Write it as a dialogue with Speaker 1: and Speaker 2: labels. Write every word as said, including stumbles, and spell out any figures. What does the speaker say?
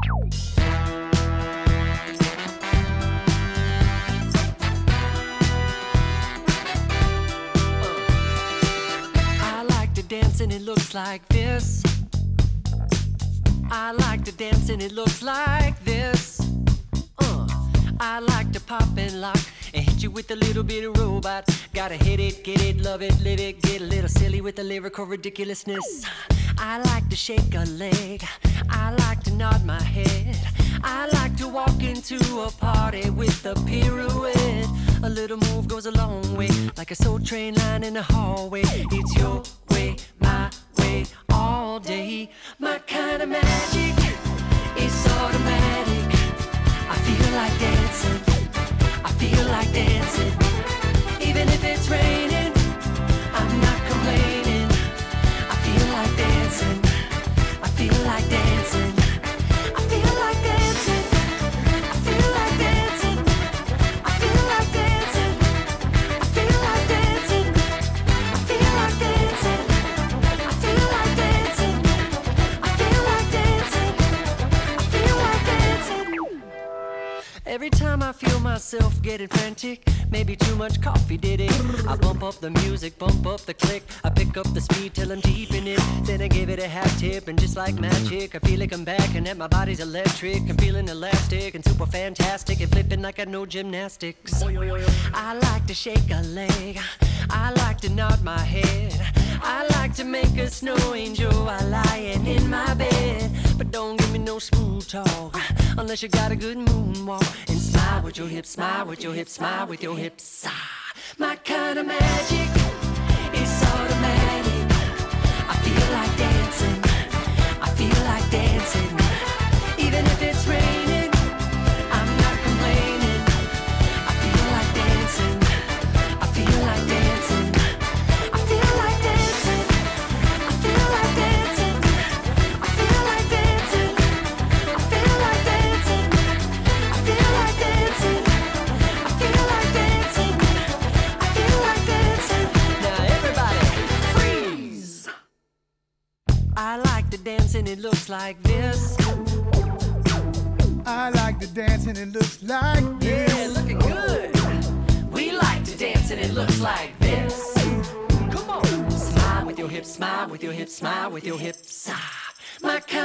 Speaker 1: I like to dance and it looks like this. I like to dance and it looks like this. Uh, I like to pop and lock and hit you with a little bit of robot. Gotta hit it, get it, love it, live it, get a little silly with the lyrical ridiculousness. I like to shake a leg, I like to nod my head, I like to walk into a party with a pirouette. A little move goes a long way, like a soul train line in the hallway. It's your way, my way, all day. My kind of magic is automatic. I feel like dancing, I feel like dancing. Even if it's raining, I'm not complaining. I feel like dancing, I feel like dancing. I feel like dancing, I feel like dancing. I feel like dancing, I feel like dancing. I feel like dancing, I feel like dancing. I feel like dancing, I feel like dancing. Every time I feel myself getting frantic, maybe too much coffee did it. I bump up the music, bump up the click. I pick up the speed till I'm deep in it. Then I give it a half tip, and just like magic, I feel like I'm back and that my body's electric. I'm feeling elastic and super fantastic and flipping like I know gymnastics. I like to shake a leg, I like to nod my head, I like to make a snow angel while lying in my bed. But don't give me no smooth talk unless you got a good moonwalk. And smile with your hips, smile with your hips, smile with your hips. Ah, my kind of magic is automatic. I feel like dancing, I feel like dancing. Even if it's raining, I'm not complaining. I feel like dancing, I feel like dancing. I feel like dancing, I feel like dancing. I feel like dancing, I feel like dancing. I feel like dancing, I feel like dancing. I feel like dancing. Now everybody freeze. I like to dance and it looks like this.
Speaker 2: I like to dance and it looks like this.
Speaker 1: Yeah, looking good. We like to dance and it looks like this. Come on. Smile with your hips, smile with your hips, smile with your hips. Ah, my